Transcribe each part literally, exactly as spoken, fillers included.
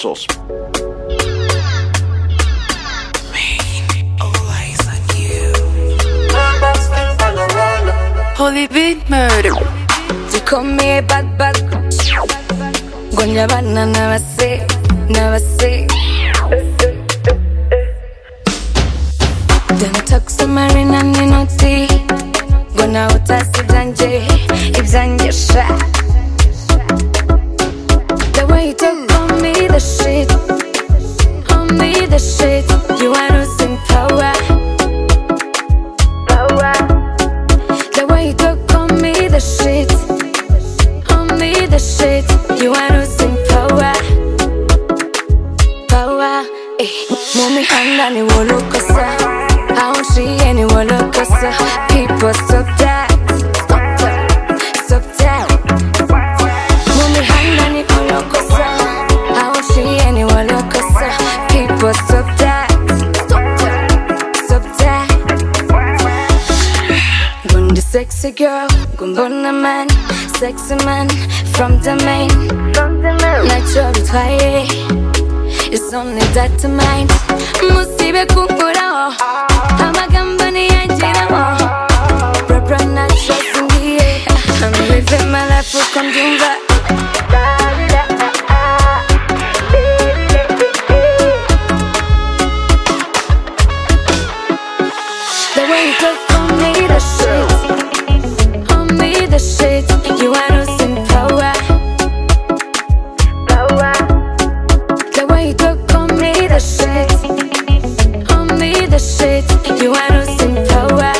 Sauce. Holy beat murder. They call me a bad bad. Gonya bana nabase, nabase. Them talk marina ni noti. Gona utasi danje, ibzanje sha. The way you talk on me the shit, on me the shit. You are losing power. The way you talk on me the shit, on me the shit. You are losing power, power. Eh, mumi handa ni wolokosa, aunshi ni wolokosa. People stop that, stop that, stop that. Mumi handa ni wolokosa, aunshi ni wolokosa. People stop that, stop that, stop that. Gundi sexy girl, gumbona man, sexy man from the main. Natural twaye, it's only that to mind. Musibe kukuraho, amagamba ni yanjiraho. Bra natural singiye, I'm living my life ukondumva. The way you talk on me the shit, on me the shit. You are losing power, power. The way you talk on me the shit, on me the shit. You are losing power,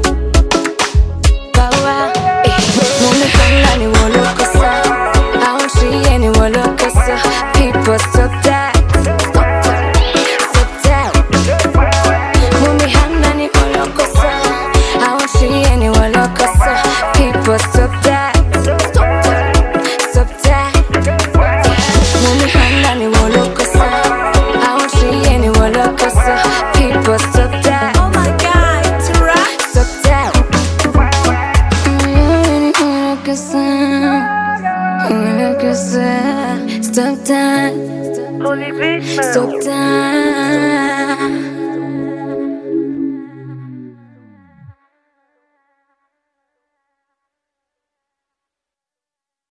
power. Eh, mumi kanga ni wolokosa, aunshi ni wolokosa. People stop that, stop that, stop that. Mumi hanga ni wolokosa, aunshi ni wolokosa. People stop that, stop that, stop that. Mumi hanga ni wolokosa, aunshi ni wolokosa. People stop that. Oh my god, Tara. Stop that. Mm, wolokosa, wolokosa. Stop that. Holy beat murder. Stop that.